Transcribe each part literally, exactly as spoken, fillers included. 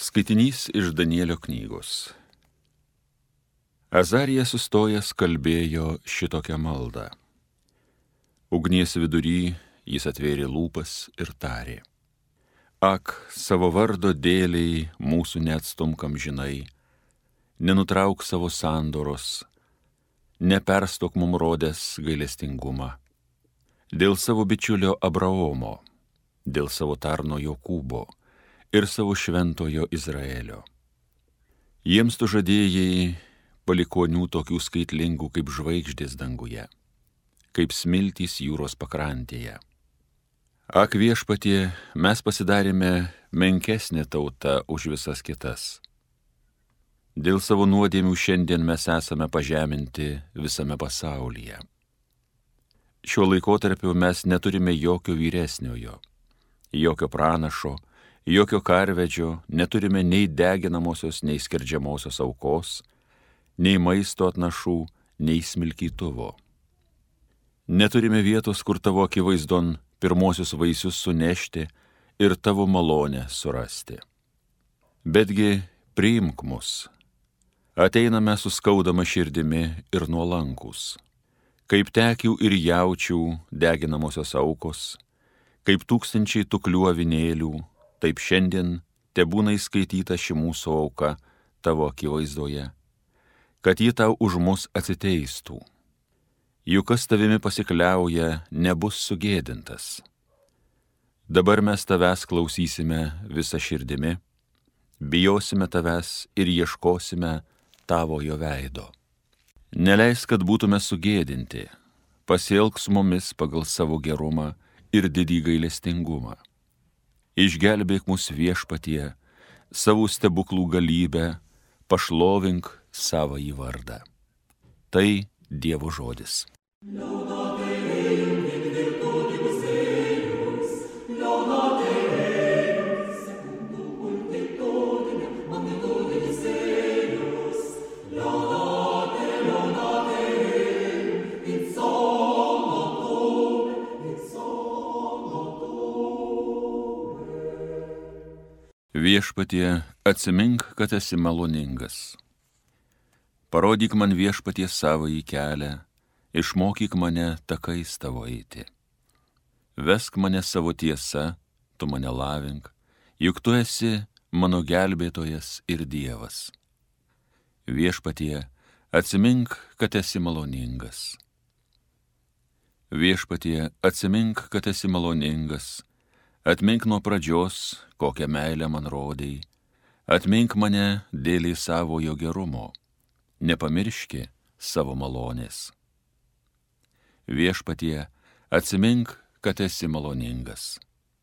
Skaitinys iš Danielio knygos. Azarija sustojęs kalbėjo šitokią maldą. Ugnies vidury jis atvėrė lūpas ir tarė: Ak, savo vardo dėliai mūsų neatstumk amžinai, nenutrauk savo sandoros, neperstok mum rodęs gailestingumą. Dėl savo bičiulio Abraomo, dėl savo tarno Jokūbo ir savo šventojo Izraelio. Jiems tu žadėjai palikonių tokių skaitlingų kaip žvaigždės danguje, kaip smiltys jūros pakrantėje. Ak viešpatie, mes pasidarėme menkesnė tauta už visas kitas. Dėl savo nuodėmių šiandien mes esame pažeminti visame pasaulyje. Šiuo laikotarpiu mes neturime jokio vyresniojo, jokio pranašo, jokio karvedžio, neturime nei deginamosios, nei skerdžiamosios aukos, nei maisto atnašų, nei smilkytuvo. Neturime vietos, kur tavo akivaizdon pirmosius vaisius sunešti ir tavo malonę surasti. Betgi priimk mus. Ateiname su skaudama širdimi ir nuolankus, kaip tekių ir jaučių deginamosios aukos, kaip tūkstančiai tuklių avinėlių, taip šiandien tebūna įskaityta ši mūsų auka tavo akivaizdoje, kad ji tau už mus atsiteistų. Juk kas tavimi pasikliauja, nebus sugėdintas. Dabar mes tavęs klausysime visą širdimi, bijosime tavęs ir ieškosime tavojo veido. Neleis, kad būtume sugėdinti, pasielk su mumis pagal savo gerumą ir didį gailestingumą. Išgelbėk mus viešpatie, savo stebuklų galybę, pašlovink savąjį vardą. Tai Dievo žodis. Viešpatie, atsimink, kad esi maloningas. Parodyk man viešpatie savąjį kelią, išmokyk mane takais tavo eiti. Vesk mane savo tiesa, tu mane lavink, juk tu esi mano gelbėtojas ir Dievas. Viešpatie, atsimink, kad esi maloningas. Viešpatie, atsimink, kad esi maloningas. Atmink nuo pradžios, kokią meilę man rodei, atmink mane dėlį savojo gerumo, nepamirški savo malonės. Viešpatie, atsimink, kad esi maloningas.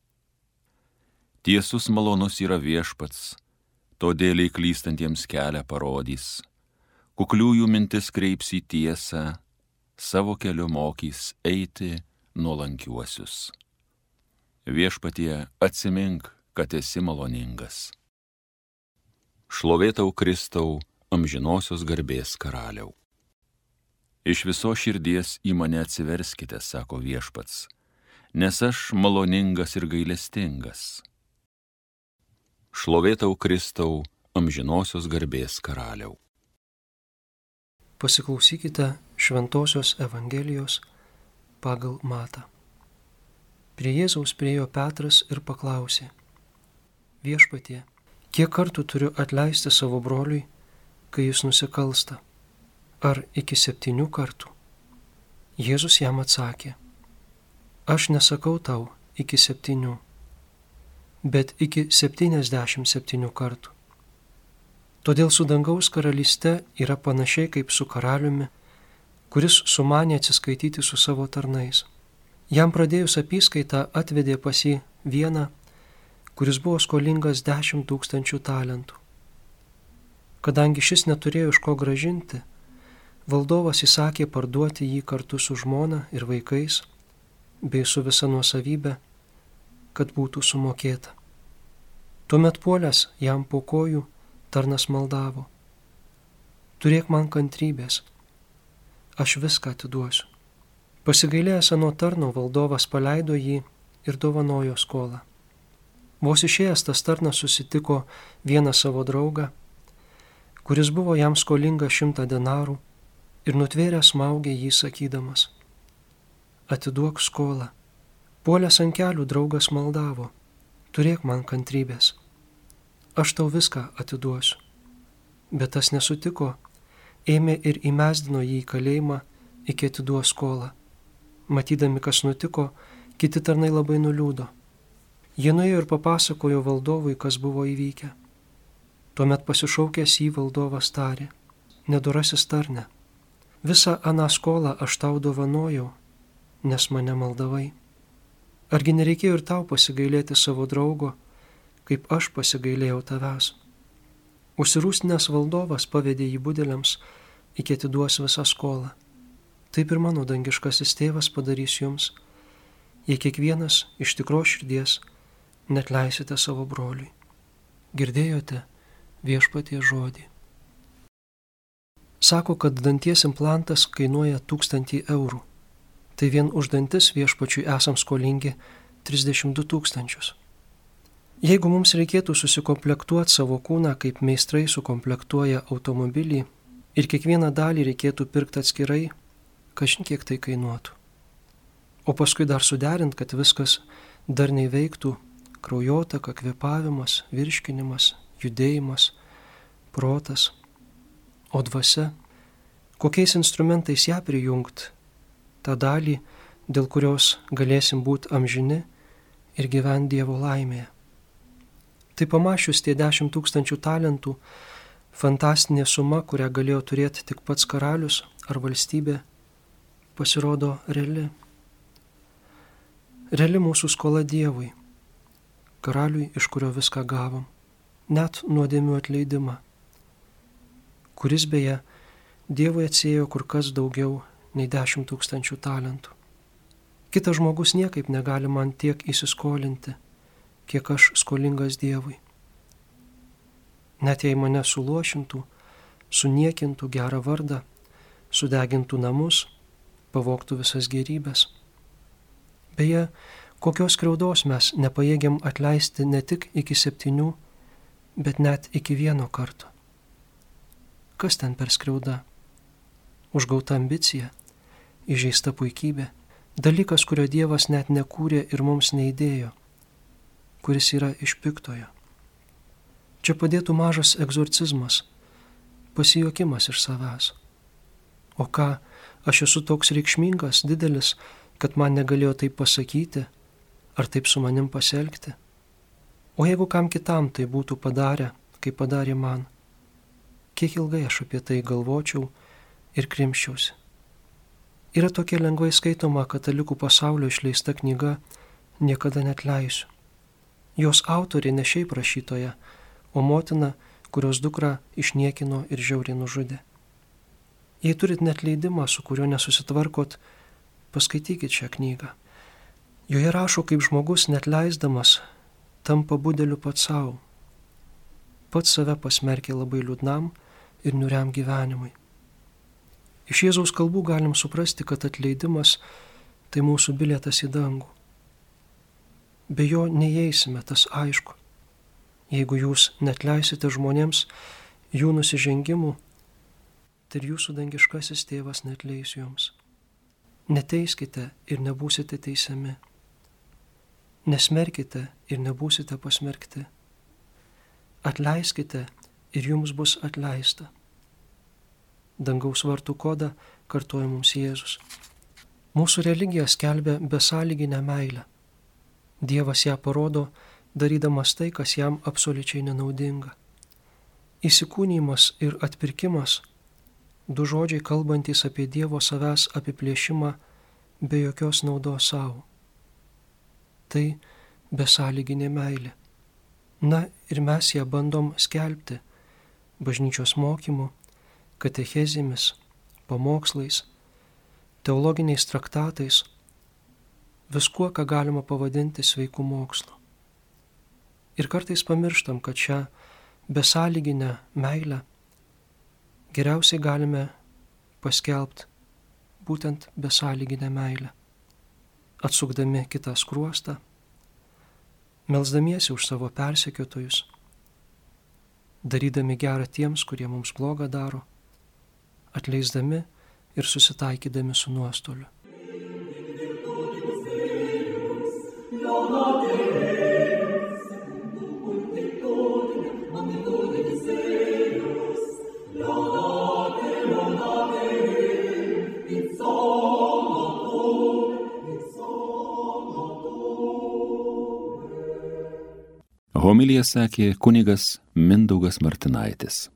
Tiesus malonus yra viešpats, todėl klystantiems kelią parodys, kukliųjų mintis kreips į tiesą, savo keliu mokys eiti nuolankiuosius. Viešpatie, atsimink, kad esi maloningas. Šlovė tau Kristau, amžinosios garbės karaliau. Iš viso širdies į mane atsiverskite, sako viešpats, nes aš maloningas ir gailestingas. Šlovė tau Kristau, amžinosios garbės karaliau. Pasiklausykite Šventosios Evangelijos pagal Matą. Prie Jėzaus priėjo Petras ir paklausė: Viešpatie, kiek kartų turiu atleisti savo broliui, kai jis nusikalsta? Ar iki septynių kartų? Jėzus jam atsakė: Aš nesakau tau iki septynių, bet iki septyniasdešimt septynių kartų. Todėl su dangaus karalyste yra panašiai kaip su karaliumi, kuris sumanė atsiskaityti su savo tarnais. Jam pradėjus apyskaitą atvedė pas jį vieną, kuris buvo skolingas dešimt tūkstančių talentų. Kadangi šis neturėjo iš ko grąžinti, valdovas įsakė parduoti jį kartu su žmona ir vaikais, bei su visa nuosavybė, kad būtų sumokėta. Tuomet puolęs jam po kojų tarnas maldavo: Turėk man kantrybės, aš viską atiduosiu. Pasigailėjęs ano tarno, valdovas paleido jį ir dovanojo skolą. Vos išėjęs tas tarnas susitiko vieną savo draugą, kuris buvo jam skolinga šimtą denarų ir nutvėręs smaugė jį sakydamas: atiduok skolą. Puolęs ant kelių draugas maldavo: turėk man kantrybės, aš tau viską atiduosiu. Bet tas nesutiko, ėmė ir įmesdino jį į kalėjimą iki atiduos skolą. Matydami, kas nutiko, kiti tarnai labai nuliūdo. Jie nuėjo ir papasakojo valdovui, kas buvo įvykę. Tuomet pasišaukęs jį valdovas tarė: nedorasis tarne, visą aną skolą aš tau dovanojau, nes mane maldavai. Argi nereikėjo ir tau pasigailėti savo draugo, kaip aš pasigailėjau tavęs? Užsirūstinęs valdovas pavedė jį budeliams, iki atiduos visą skolą. Taip ir mano dangiškasis tėvas padarys jums, jei kiekvienas iš tikros širdies neatleisite savo broliui. Girdėjote Viešpaties žodį. Sako, kad danties implantas kainuoja tūkstantį eurų. Tai vien už dantis Viešpačiui esam skolingi trisdešimt du tūkstančius. Jeigu mums reikėtų susikomplektuoti savo kūną, kaip meistrai sukomplektuoja automobilį, ir kiekvieną dalį reikėtų pirkti atskirai, kažin kiek tai kainuotų. O paskui dar suderint, kad viskas darniai veiktų: kraujotaka, kvėpavimas, virškinimas, judėjimas, protas. O dvasia, kokiais instrumentais ją prijungt, tą dalį, dėl kurios galėsim būti amžini ir gyventi Dievo laimėje. Tai pamačius tie dešimt tūkstančių talentų, fantastinė suma, kurią galėjo turėti tik pats karalius ar valstybė, pasirodo reali. Reali mūsų skola Dievui, karaliui, iš kurio viską gavom, net nuodėmių atleidimą, kuris beje Dievui atsėjo kur kas daugiau nei dešimt tūkstančių talentų. Kitas žmogus niekaip negali man tiek įsiskolinti, kiek aš skolingas Dievui. Net jei mane suluošintų, suniekintų gerą vardą, sudegintų namus, pavogtų visas gėrybės. Beje, kokios skriaudos mes nepajėgiam atleisti ne tik iki septynių, bet net iki vieno karto. Kas ten per skriauda? Užgauta ambicija, įžeista puikybė, dalykas, kurio Dievas net nekūrė ir mums neįdėjo, kuris yra iš piktojo. Čia padėtų mažas egzorcizmas, pasijuokimas iš savęs. O ką, aš esu toks reikšmingas, didelis, kad man negalėjo taip pasakyti, ar taip su manim pasielgti? O jeigu kam kitam tai būtų padarę, kaip padarė man, kiek ilgai aš apie tai galvočiau ir krimščiausi. Yra tokia lengvai skaitoma katalikų pasaulio išleista knyga Niekada neatleisiu. Jos autorė ne šiaip rašytoja, o motina, kurios dukrą išniekino ir žiauriai nužudė. Jei turit neatleidimą, su kuriuo nesusitvarkot, paskaitykit šią knygą. Joje rašo, kaip žmogus neatleisdamas tampa budeliu pats savo. Pats save pasmerkė labai liūdnam ir niuriam gyvenimui. Iš Jėzaus kalbų galim suprasti, kad atleidimas tai mūsų bilietas į dangų. Be jo neįeisime, tas aišku. Jeigu jūs neatleisite žmonėms jų nusižengimų, tai ir jūsų dangiškasis tėvas neatleis jums. Neteiskite ir nebūsite teisiami. Nesmerkite ir nebūsite pasmerkti. Atleiskite ir jums bus atleista. Dangaus vartų kodą kartuoja mums Jėzus. Mūsų religija skelbia besąlyginę meilę. Dievas ją parodo, darydamas tai, kas jam absoliučiai nenaudinga. Įsikūnymas ir atpirkimas, du žodžiai kalbantys apie Dievo savęs apiplėšimą be jokios naudos savo. Tai besąlyginė meilė. Na ir mes ją bandom skelbti bažnyčios mokymu, katechezėmis, pamokslais, teologiniais traktatais, viskuo, ką galima pavadinti sveikų mokslu. Ir kartais pamirštam, kad šią besąlyginę meilę geriausiai galime paskelbti būtent besąlyginę meilę, atsukdami kitą skruostą, melsdamiesi už savo persekiotojus, darydami gerą tiems, kurie mums blogą daro, atleisdami ir susitaikydami su nuostoliu. Homiliją sakė kunigas Mindaugas Martinaitis.